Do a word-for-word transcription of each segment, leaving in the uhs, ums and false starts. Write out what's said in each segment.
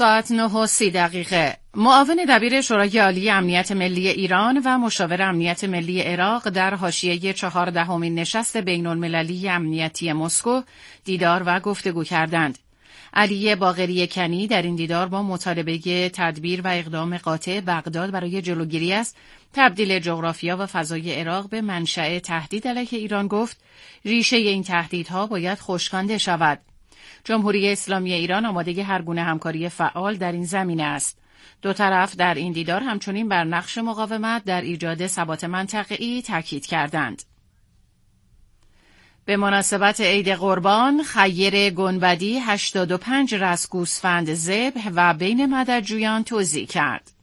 ساعت نه و سی دقیقه. معاون دبیر شورای عالی امنیت ملی ایران و مشاور امنیت ملی عراق در حاشیه چهاردهمین نشست بین المللی امنیتی مسکو دیدار و گفتگو کردند. علی باقری کنی در این دیدار با مطالبه تدبیر و اقدام قاطع بغداد برای جلوگیری از تبدیل جغرافیا و فضای عراق به منشأ تهدید علیه ایران گفت ریشه این تهدیدها باید خشکانده شود. جمهوری اسلامی ایران آماده هر گونه همکاری فعال در این زمینه است. دو طرف در این دیدار همچنین بر نقش مقاومت در ایجاد ثبات منطقه‌ای تاکید کردند. به مناسبت عید قربان، خیر گنبدی هشتاد و پنج رأس گوسفند ذبح و بین مددجویان توزیع کرد.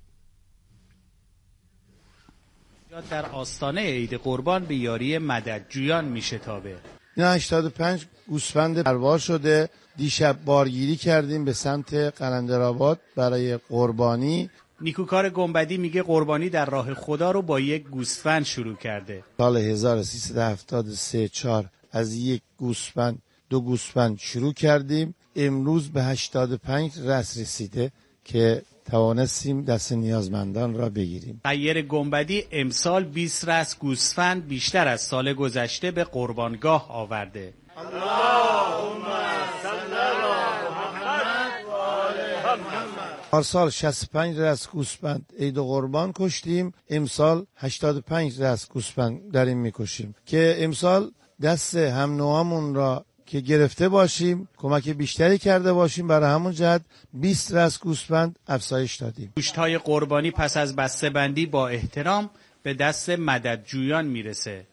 در آستانه عید قربان به یاری مددجویان میشتابه. نه هشتاد و پنج گوسفند پروار شده. دیشب بارگیری کردیم به سمت قلندرآباد برای قربانی. نیکوکار گنبدی میگه قربانی در راه خدا رو با یک گوسفند شروع کرده. سال هزار و سیصد و هفتاد و سه چهار از یک گوسفند دو گوسفند شروع کردیم. امروز به هشتاد و پنج رأس رسیده که توانستیم دست نیازمندان را بگیریم. خیر گنبدی امسال بیست رأس گوسفند بیشتر از سال گذشته به قربانگاه آورده. اللهم صل علی محمد و آل محمد. پارسال شصت و پنج رأس گوسفند عید قربان کشتیم. امسال هشتاد و پنج رأس گوسفند داریم میکشیم که امسال دست هم نوعمون را که گرفته باشیم، کمک بیشتری کرده باشیم، برای همون جهت بیست رأس گوسفند افزایش دادیم. گوشت‌های قربانی پس از بسته‌بندی با احترام به دست مددجویان میرسه.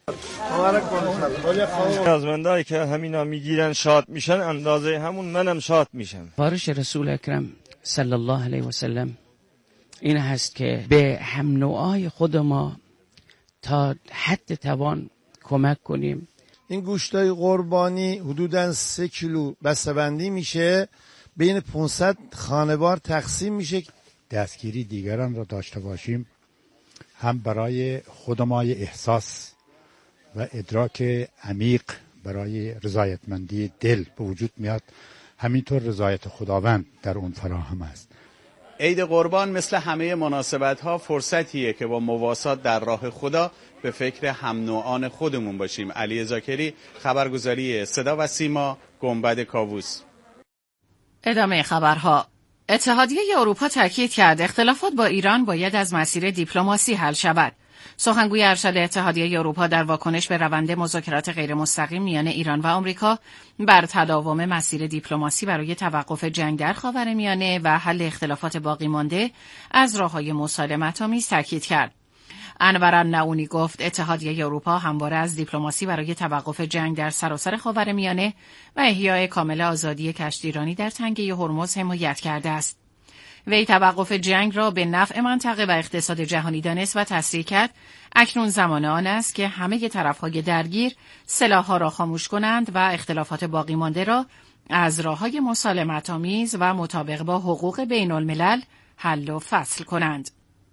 نیازمندایی که همینا میگیرن شاد میشن، اندازه همون منم شاد میشم. بارش رسول اکرم صلی الله علیه و سلم این هست که به هم نوعای خود ما تا حد توان کمک کنیم. این گوشتای قربانی حدوداً سه کیلو بسته‌بندی میشه، بین پانصد خانوار تقسیم میشه. دستگیری دیگران را داشته باشیم، هم برای خود ما احساس و ادراک عمیق برای رضایتمندی دل به وجود میاد، همینطور رضایت خداوند در اون فراهم است. عید قربان مثل همه مناسبت‌ها فرصتیه که با مواسات در راه خدا به فکر هم نوعان خودمون باشیم. علی زاکری، خبرگزاری صدا و سیما، گنبد کاووس. ادامه خبرها. اتحادیه اروپا تاکید کرد اختلافات با ایران باید از مسیر دیپلماسی حل شود. سخنگوی ارشد اتحادیه اروپا در واکنش به روند مذاکرات غیرمستقیم میان ایران و آمریکا بر تداوم مسیر دیپلماسی برای توقف جنگ در خاورمیانه و حل اختلافات باقی مانده از راه‌های مسالمت‌آمیز تاکید کرد. انور النعونی گفت اتحادیه اروپا همواره از دیپلماسی برای توقف جنگ در سراسر خاورمیانه و احیای کامل آزادی کشتیرانی در تنگه هرمز حمایت کرده است. وی توقف جنگ را به نفع منطقه و اقتصاد جهانی دانست و تصریح کرد اکنون زمان آن است که همه طرف‌های درگیر سلاح‌ها را خاموش کنند و اختلافات باقی مانده را از راه‌های مسالمت‌آمیز و مطابق با حقوق بین‌الملل حل و فصل کنند.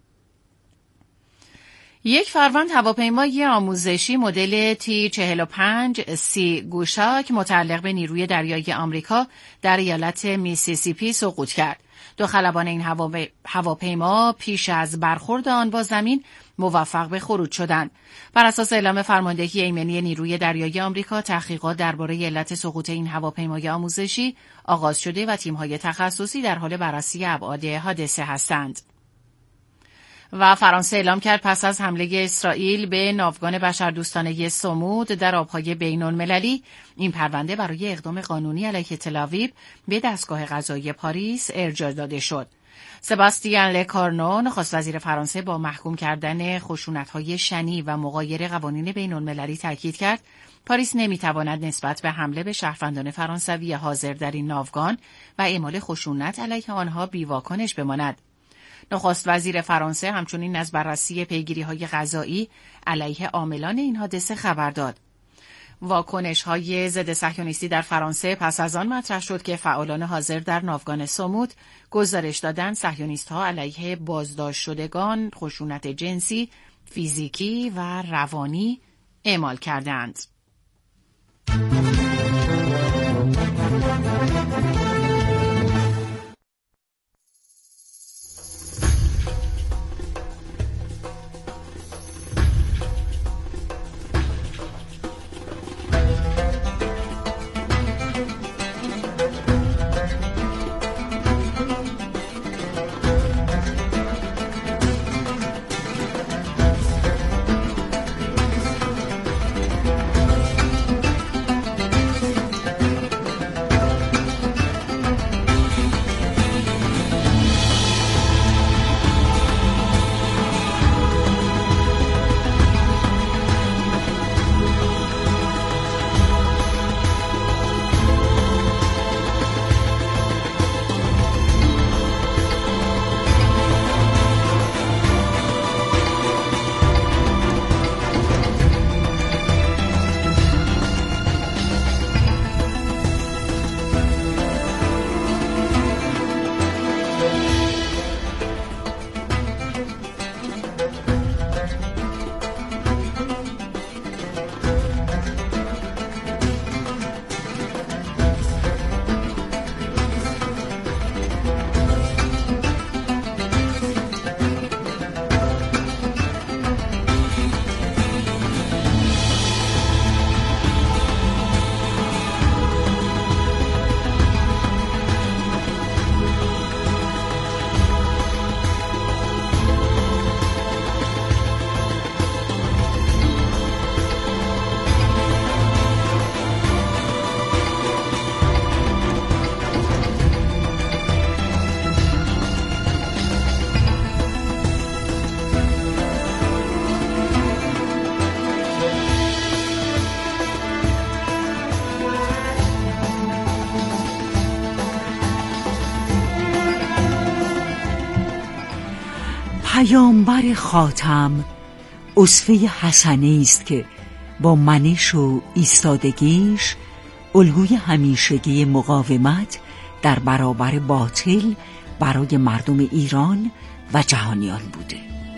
یک فروند هواپیمای آموزشی مدل تی چهل و پنج سی گوشاک متعلق به نیروی دریایی آمریکا در ایالت میسیسیپی سقوط کرد. دو خلبان این هواپیما پیش از برخورد آن با زمین موفق به خروج شدند. بر اساس اعلام فرماندهی ایمنی نیروی دریایی آمریکا، تحقیقات درباره علت سقوط این هواپیمای آموزشی آغاز شده و تیم‌های تخصصی در حال بررسی ابعاد حادثه هستند. و فرانسه اعلام کرد پس از حمله اسرائیل به ناوگان بشردوستانه سمود در آبهای بین‌المللی، این پرونده برای اقدام قانونی علیه تل‌آویو به دستگاه قضایی پاریس ارجاع داده شد. سباستیان لکارنو، نخست وزیر فرانسه، با محکوم کردن خشونت‌های شنی و مغایر قوانین بین‌المللی تاکید کرد پاریس نمی‌تواند نسبت به حمله به شهروندان فرانسوی حاضر در این ناوگان و اعمال خشونت علیه آنها بی‌واکنش بماند. نخست وزیر فرانسه همچنین از بررسی پیگیری‌های قضایی علیه عاملان این حادثه خبر داد. واکنش‌های ضد صهیونیستی در فرانسه پس از آن مطرح شد که فعالان حاضر در ناوگان سمود گزارش دادند صهیونیست‌ها علیه بازداشت شدگان خشونت جنسی، فیزیکی و روانی اعمال کردند. پیامبر خاتم اسوه حسنه است که با منش و ایستادگیش الگوی همیشگی مقاومت در برابر باطل برای مردم ایران و جهانیان بوده.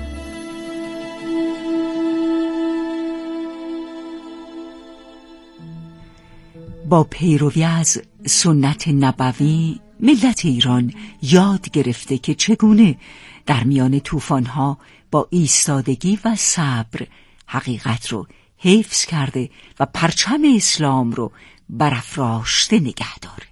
با پیروی از سنت نبوی ملت ایران یاد گرفته که چگونه در میان طوفان‌ها با ایستادگی و صبر حقیقت رو حفظ کرده و پرچم اسلام رو برافراشته نگه داره.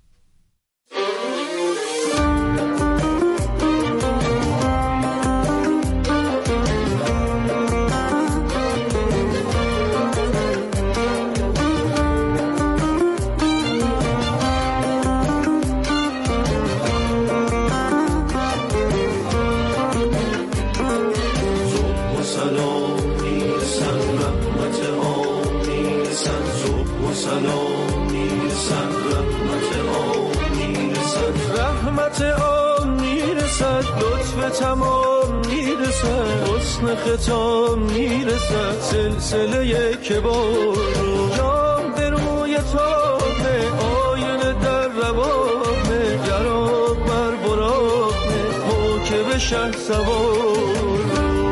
تمام میرسد، حسن ختام میرسد، سلسله کبار جام به روی تابه، آینه در روابه، گراب بر برابه، موکب شه سوار.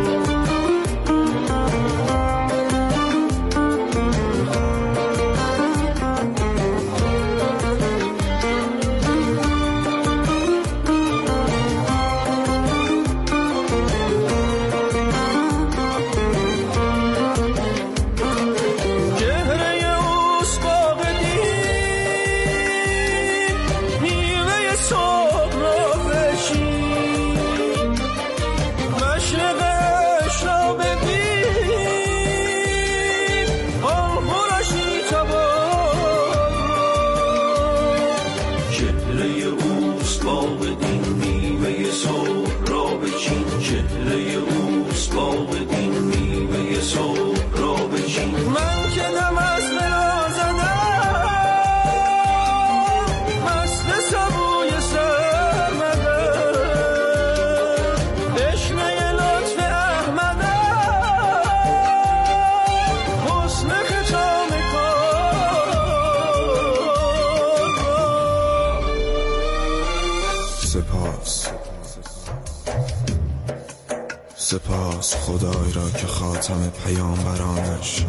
سپاس خدای را که خاتم پیامبرانش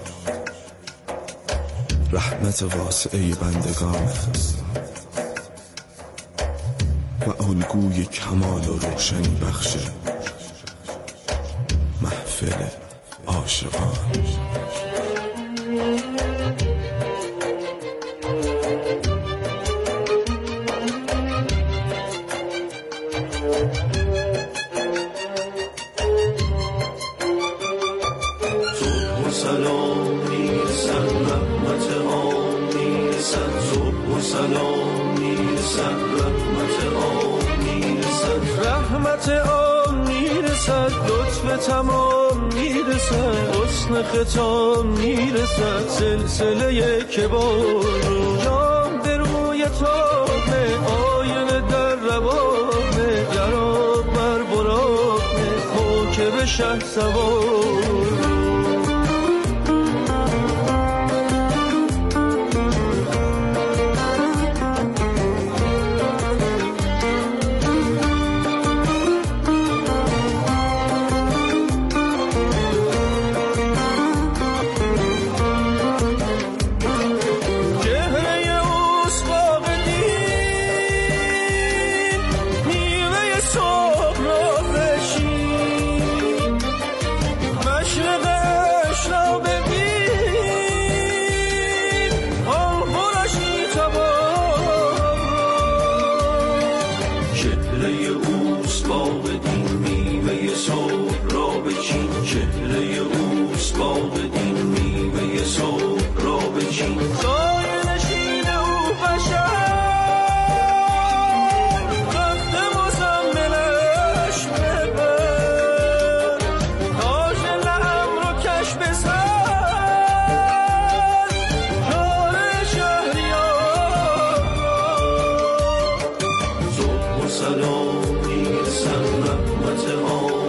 رحمت واسعه بندگان و الگوی کمال و روشنی بخش محفل عاشقان. رحمت آن میرسد، لطف تمام میرسد، حسن ختام میرسد، سلسله کبار جام به روی تابه، آینه در روابه، گراب بر برابه، موکب شه سوار. سلام میرسن، رحمت آن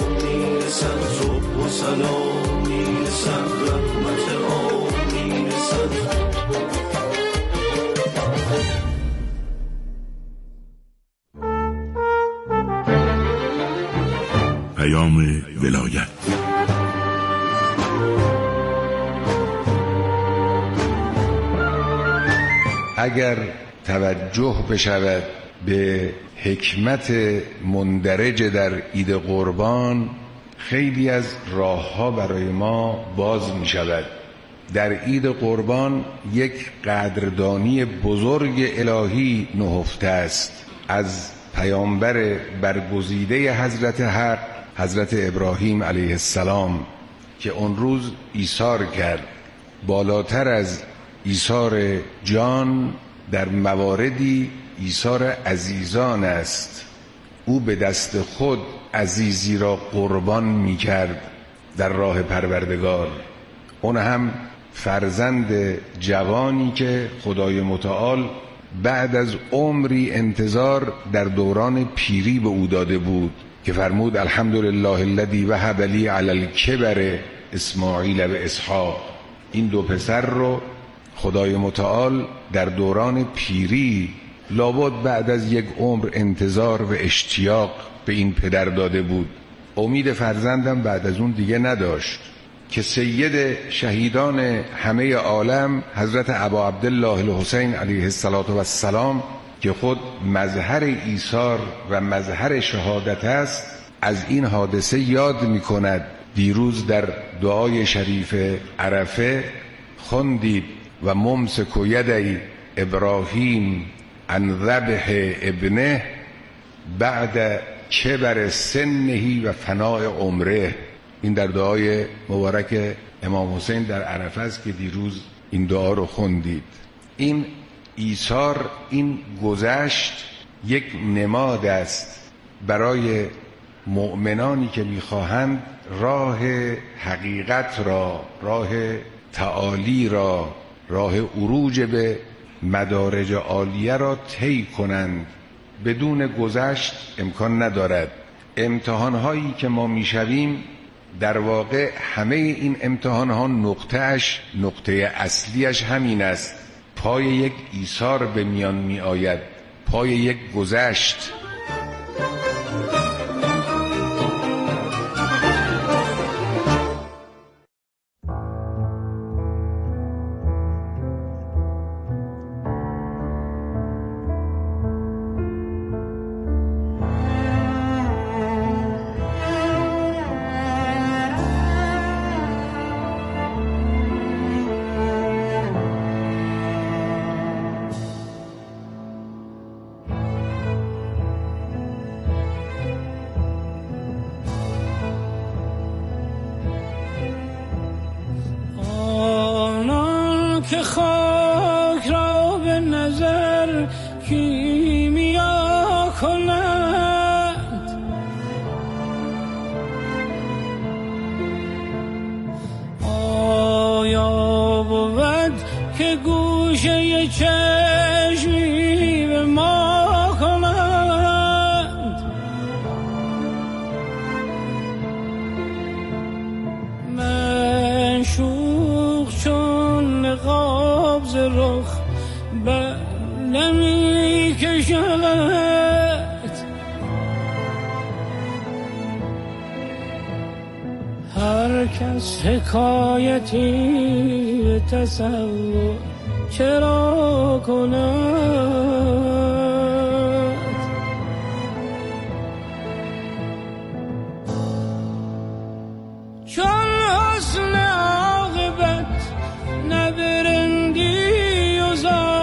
میرسد رحمت عام میرسد. پیام ولایت. اگر توجه بشود به حکمت مندرج در عید قربان، خیلی از راهها برای ما باز می شود. در عید قربان یک قدردانی بزرگ الهی نهفته است از پیامبر برگزیده حضرت حق، حضرت ابراهیم علیه السلام، که اون روز ایثار کرد. بالاتر از ایثار جان در مواردی ایثار عزیزان است. او به دست خود عزیزی را قربان می کرد در راه پروردگار، اون هم فرزند جوانی که خدای متعال بعد از عمری انتظار در دوران پیری به او داده بود که فرمود الحمدلله الذی وهب لی علی الکبر اسماعیل و اسحاق. این دو پسر رو خدای متعال در دوران پیری لابد بعد از یک عمر انتظار و اشتیاق به این پدر داده بود. امید فرزندم بعد از اون دیگه نداشت که سید شهیدان همه عالم حضرت ابا عبدالله الحسین علیه السلام که خود مظهر ایثار و مظهر شهادت است، از این حادثه یاد می کند. دیروز در دعای شریف عرفه خوندید و ممسک یدی ابراهیم عن ذبح ابنه بعد کبر سنه و فناء عمره. این در دعای مبارک امام حسین در عرفه است که دیروز این دعا رو خوندید. این ایثار، این گذشت یک نماد است برای مؤمنانی که میخواهند راه حقیقت را، راه تعالی را، راه عروج به مدارج عالیه را طی کنند. بدون گذشت امکان ندارد. امتحان‌هایی که ما میشویم در واقع همه این امتحان‌ها نقطه‌اش، نقطه اصلیش همین است. پای یک ایثار به میان می آید، پای یک گذشت. که خاک را به نظر کیمیا کند، آیا بود که گوشه چشمی به ما کند؟ من شوخ چون قابض رخ نمی کشد، هر کس حکایتی تصور چرا کند؟ چون حسن عاقبت نبرندی و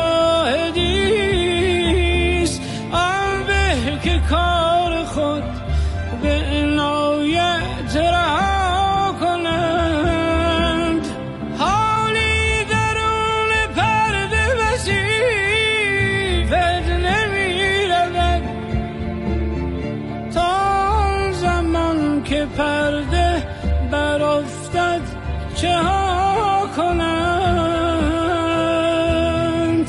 زاهدیست، آن به که کار خود به عنایت رها کنند. حالی درون پرده وصیفت نمی رود، تا آن زمان که پرده برافتد چه ها کنند؟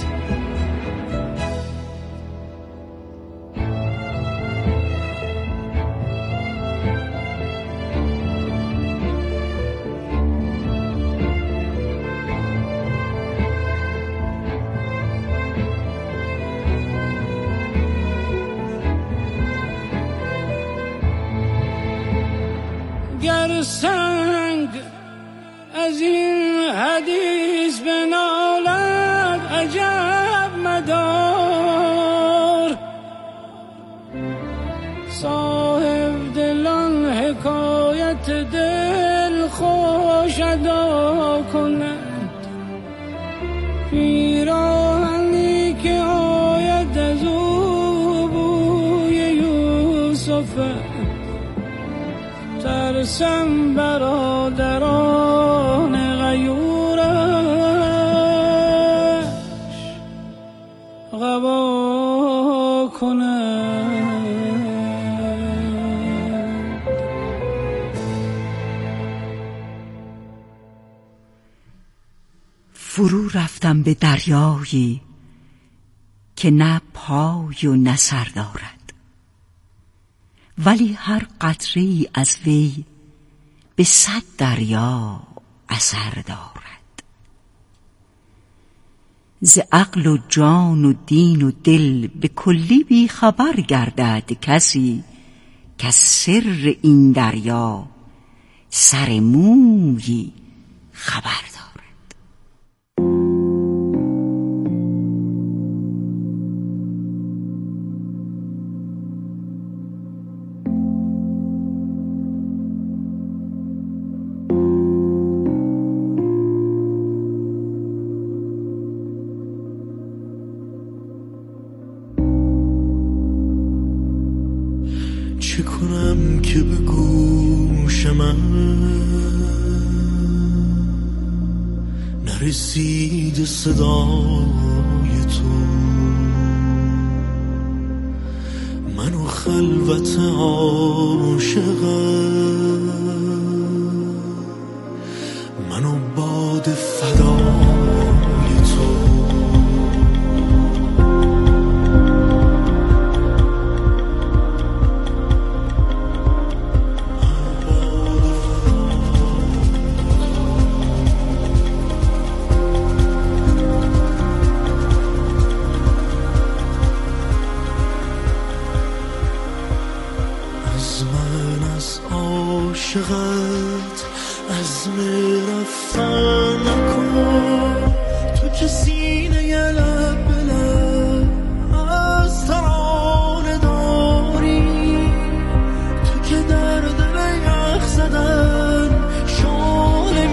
سنگ از این حدیث بنالد عجب مدار. صاحب دلان حکایت دل خوش ادا کنند، پیراهنی که آید از او بوی یوسفه. ترسم برادران غیورش غوا کنند. فرو رفتم به دریایی که نه پای و نه سر دارد، ولی هر قطره‌ای از وی به صد دریا اثر دارد. ز عقل و جان و دین و دل به کلی بی خبر گردد کسی که سر این دریا سر مویی خبر دارد. چه کنم که به گوش من نرسید صدای تو؟ من و خلوت عاشقم، من و باد فدای تو. عاشقت عزم رفتن نکن، تو که سینه لب به لب از ترانه داری، تو که در دل یخ زدن شانه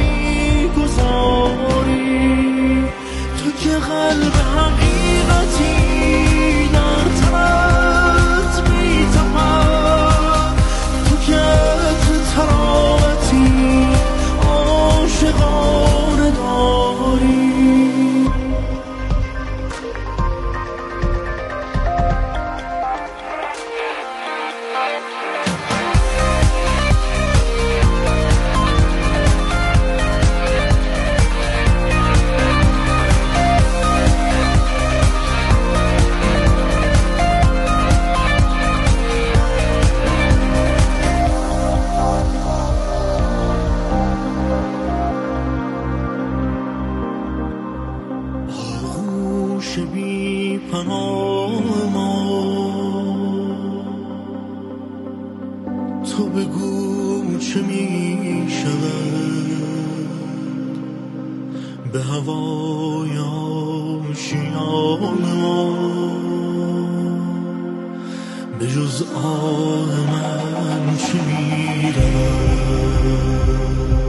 میگذاری، تو که قلب حقیقتی در تنت میتپد، تو که تراوتی عاشقانه داری. بی پناه ما تو بگو چه می شود به هوای آشیان ما، به جز آه من چه می رود.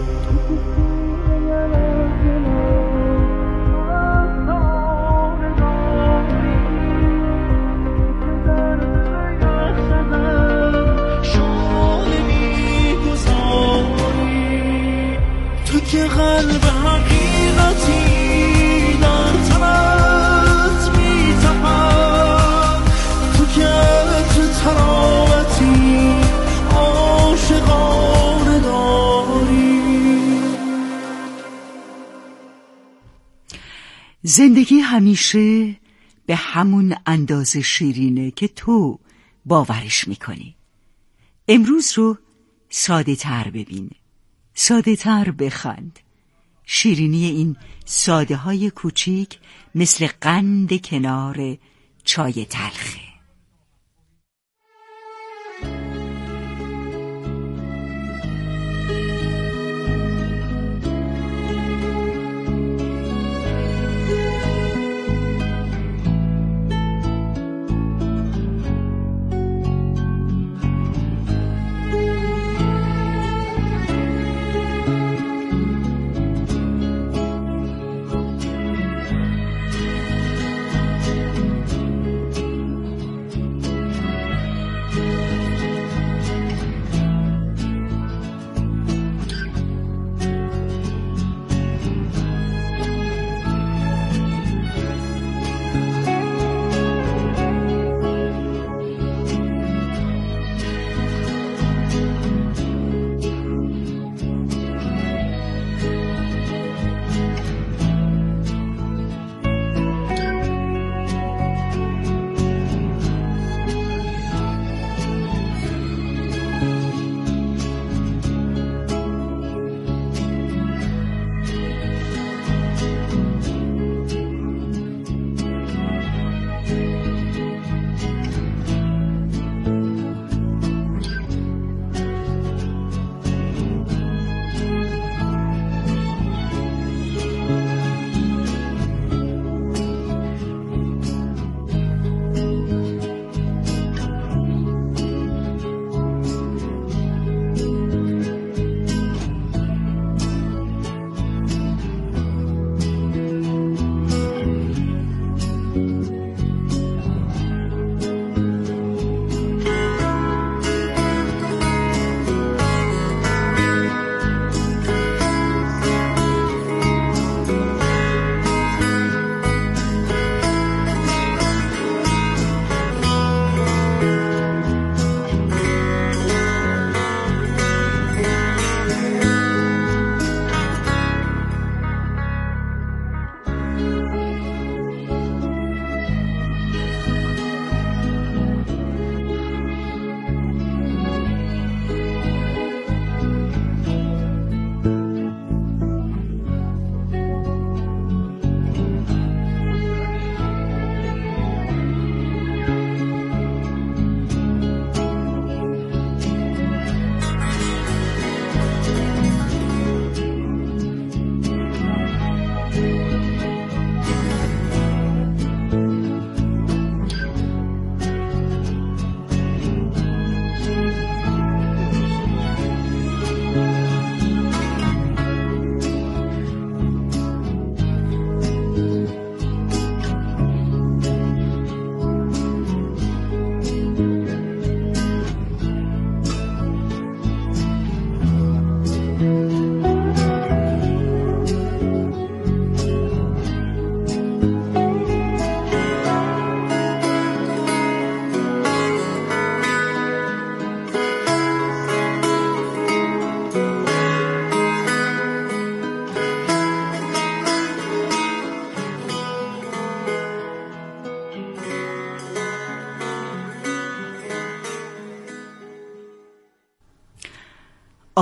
که قلب حقیقتی در تنت میتپد، تو که تو تراوتی عاشقانه داری. زندگی همیشه به همون اندازه شیرینه که تو باورش میکنی. امروز رو ساده تر ببین، ساده تر بخند. شیرینی این ساده های کوچیک مثل قند کنار چای تلخه.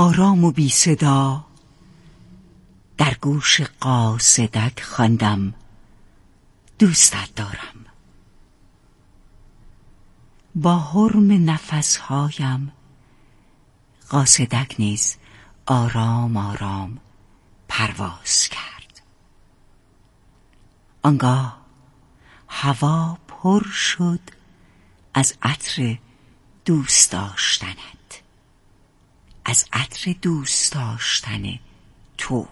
آرام و بی صدا در گوش قاصدک خواندم دوستت دارم. با حرم نفسهایم قاصدک نیز آرام آرام پرواز کرد. آنگاه هوا پر شد از عطر دوست داشتنت، از عطر دوست داشتن تو،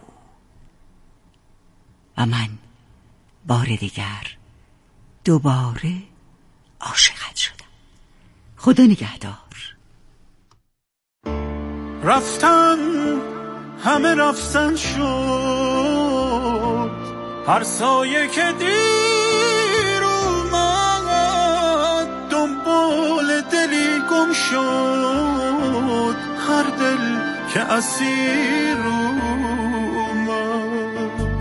و من بار دیگر دوباره عاشقت شدم. خدا نگهدار. رفتن همه رفتن شد، هر سایه که دیر اومد دنبال دلی گم شد، هر دل که اسیر اومد.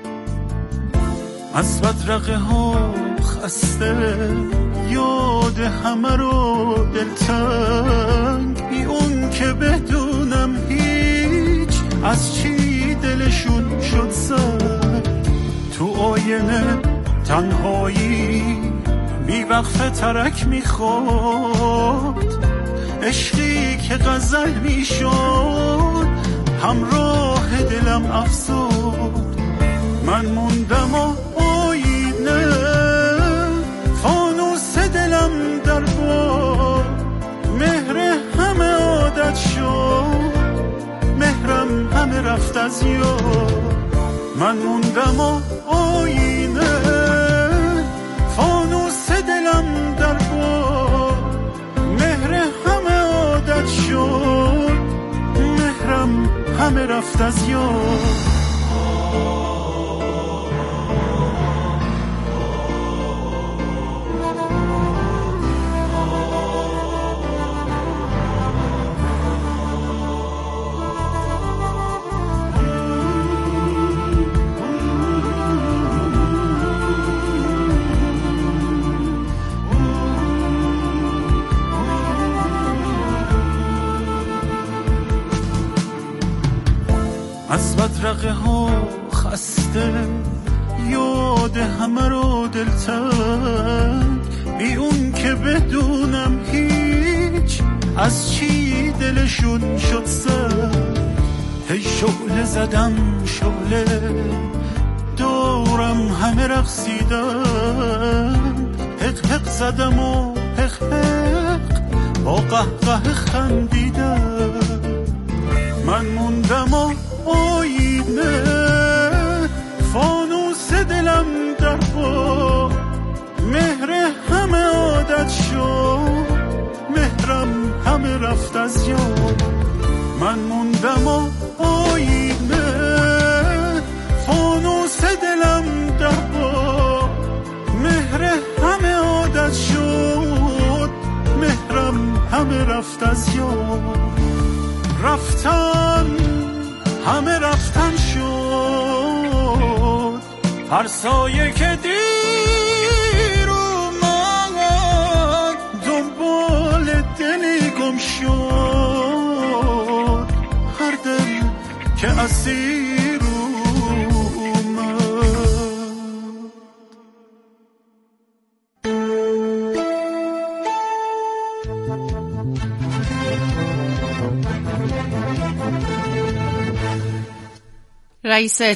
از بدرقه ها خسته یاد همه رو دلتنگ، بی اون که بدونم هیچ از چی دلشون شد سنگ. تو آینه تنهایی بی وقفه ترک میخواد، عشقی که غزل میشد همراه دلم افسود. من موندم و آینه فانوس دلم در بار، مهر همه عادت شد، مهرم همه رفت از یاد. من موندم و آینه فانوس دلم در بار، مهر همه عادت شد، مهرم همه رفت از یاد. از بدرقه ها خسته یاد همه رو دلتنگ، بی اون که بدونم هیچ از چی دلشون شد سنگ. هی شعله زدم شعله دورم همه رقصیدن، حق حق زدم و حق حق با قهقه خندیدن. من موندم و آینه فانوس دلم در با، مهر همه عادت شد، مهرم همه رفت از یاد. من موندم و آینه فانوس دلم در با، مهر همه عادت شد، مهرم همه رفت از یاد. رفتن همه رفتن شد، هر سایه که دیر اومد دنبال دلی گم شد، هر دل که اسیر اومد. رئیس